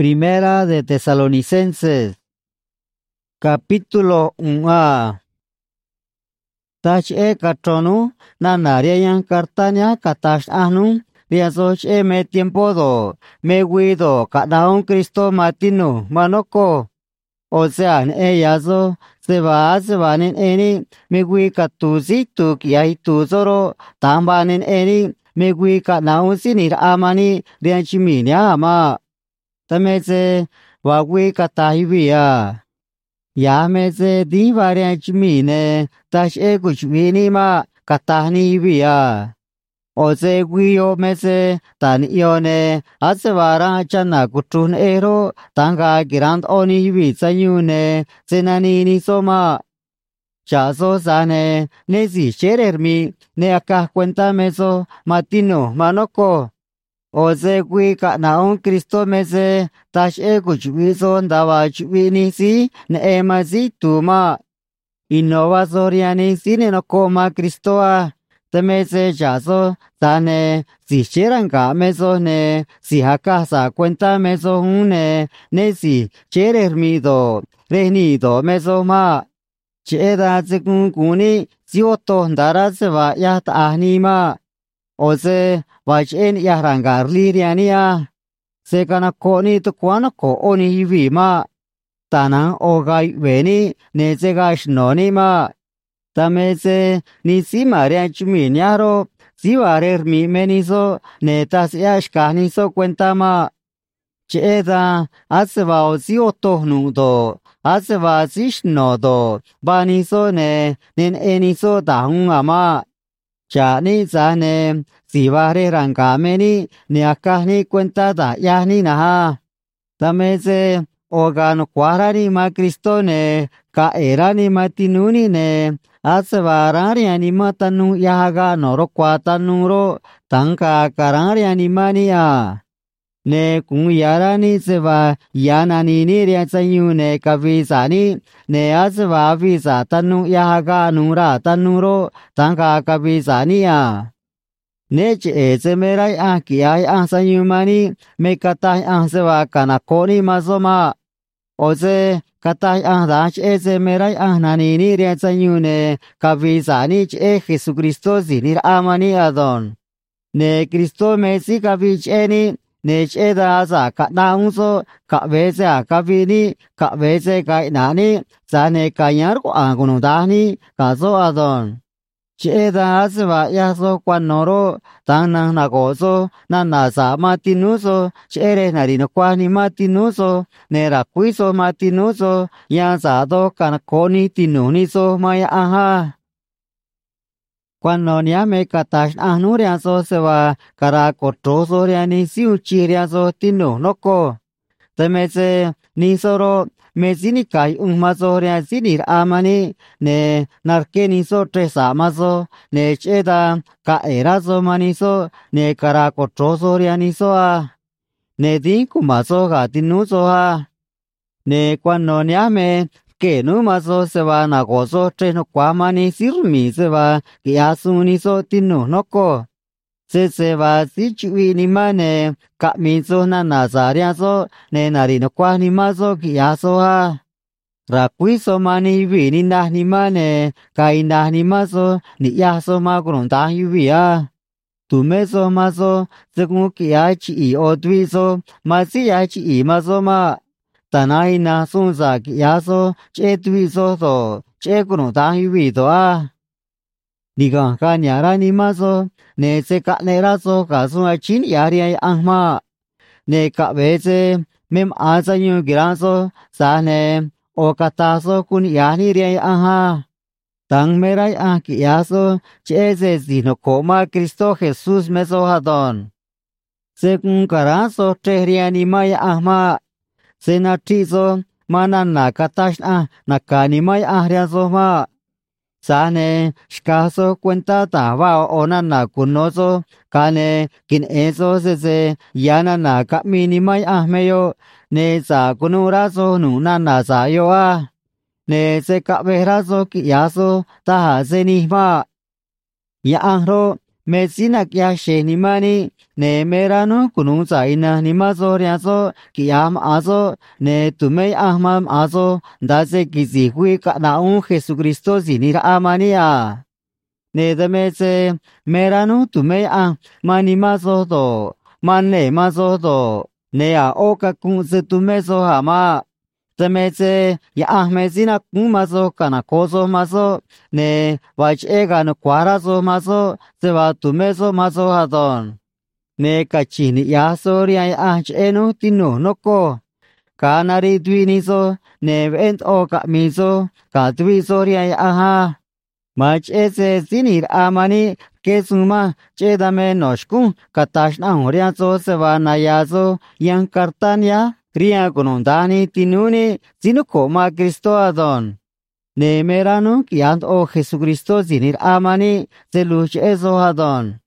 Primera de Tesalonicenses, capítulo 1. Tach katronu na nariayan kartanya katash anu riazoch me tiempo do me guido kadaun Cristo matinu manoko. O sea, yazo se va eni me gui katuzi tuk yai tuzoro tambanen eni me gui kadaun sinir amani rianchiminia ama. Tameze wagui katahivia. Ya meze di varianchimine tash kuchvini ma katahni via. Oze guio meze tan ione asevara chana kutrun ero tanga girand oni vitsayune zenanini soma. Chazo zane nezi sherermi ne acá cuenta meso matino manoko. Oze gui ka naon Cristo meze tash kuchvizo ndava chvini si ne emazi tuma. Innova zoriani si ne no koma Cristoa. Temeze chazo zane si cheranga meso ne si hakasa cuenta meso une ne si cherermido renido meso ma. Cheda zekun kuni si oto ndara se va ya ta anima. Oze vachen yarangar liriania. Se kana koni to kwana ko oni hivi ma. Tanang ogai veni ne zegash noni ma. Tameze ni si maria chuminiaro. Si varer mi meniso ne tas yashkaniso cuenta ma. Cheda aseva o si oto nudo. Aseva sishnodo. Baniso ne nen eniso dahun ama. Chani zane si vare rangameni ni akahni cuenta da yahni naha. Tameze ogano quarani ma Cristone ka erani matinuni ne asvarari animatanu yahaga noro quatanuro tanka karari animania. Ne kun yarani seva yanani ni riatsayune kavisani ne asva visa tanu yahaga nura tanuro tanka kavisania. Ne che semerai kiai ansayumani me katai anseva kanakoni mazoma. Oze katai dach semerai nanini riatsayune kavisani che Jesucristo zinir amani adon. Ne Cristo mesi kavicheni. Nech eda za ka naunso ka veze a kavini ka veze ka nani zane kayar ko angunudani ka zo adon. Cheda asva yaso kwanoro tanang nagoso na nasa matinuso chere narino kwani matinuso nera kuiso matinuso yansado kanakoni tinuniso maya aha. Cuando niame katash anuriazo se va cara cotroso riani si uchiriazo tino noko. Temeze ni soro mezini kai mazo riazinir amani ne narkeni so tresa mazo ne cheda ka erazo manizo ne cara cotroso riani soa. Ne di kumazo gatinuzo ha. Ne cuando niame que no mazo se va na gozo treno kwamani sirmi se va que asuni so tinu noko. Se va si chui ni mane ka mizo na nazaria so ne narino kwa ni mazo que aso ha. Rakuiso mani vini na ni mane ka ina ni mazo ni yaso ma grunta yuvia. Tu meso mazo según que achi i odviso masi achi i mazo ma. Tanai na sunza ki yaso che tuiso so che kuno tahi vido a. Niga ka nyara ni maso ne se ka nera so ka sunga chin yari ay ahma. Ne ka veze mem asa yu giraso sa ne o kataso kun yani ri ay aha. Tang meray ah ki yaso che se zino koma Cristo Jesus meso hadon. Se kun karaso tre ri animay ahma. Senatizo manana katash nakanimay ahriazo ma. Sane shkaso cuenta tava onana kunoso kane kin eso se yanana kaminimay ahmeyo ne sa kunurazo nunana sayo a. Ne se kaberazo kiyaso taha senihma. Ya ahro me sina kia she ni mani ne merano kunung sa ina ni ma zo ria zo ki am azo ne tumei ahmam azo da se ki zi hui ka da un Jesucristo zini ra amani a ne de me se merano tumei a mani ma zo do man ne ma zo do ne a o ka kun se tumei zo ha ma Temece ya ahmezina kumazo kana kozo mazo ne wach ega no kwarazo mazo se va tumezo mazo hadon ne kachini ya soria ya ach eno tino noko kanari dwinizo ne vent o ka mizo ka dwi soria ya aha mach ese sinir amani kesuma chedame noshku katashna horia zo se va nayazo yan kartanya Ria konondani tinuni zinuko ma Cristo adon. Ne merano kiant o Jesucristo zinir amani zeluch ezo adon.